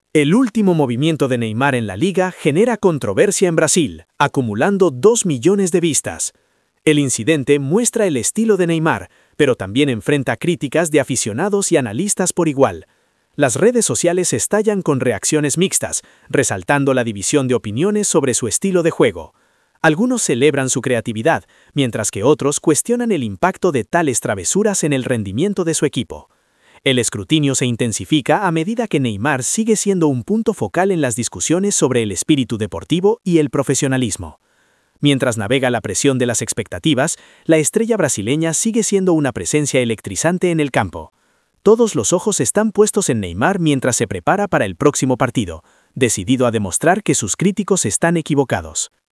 El último movimiento de Neymar en la liga genera controversia en Brasil, acumulando 2 millones de vistas. El incidente muestra el estilo de Neymar, pero también enfrenta críticas de aficionados y analistas por igual. Las redes sociales estallan con reacciones mixtas, resaltando la división de opiniones sobre su estilo de juego. Algunos celebran su creatividad, mientras que otros cuestionan el impacto de tales travesuras en el rendimiento de su equipo. El escrutinio se intensifica a medida que Neymar sigue siendo un punto focal en las discusiones sobre el espíritu deportivo y el profesionalismo. Mientras navega la presión de las expectativas, la estrella brasileña sigue siendo una presencia electrizante en el campo. Todos los ojos están puestos en Neymar mientras se prepara para el próximo partido, decidido a demostrar que sus críticos están equivocados.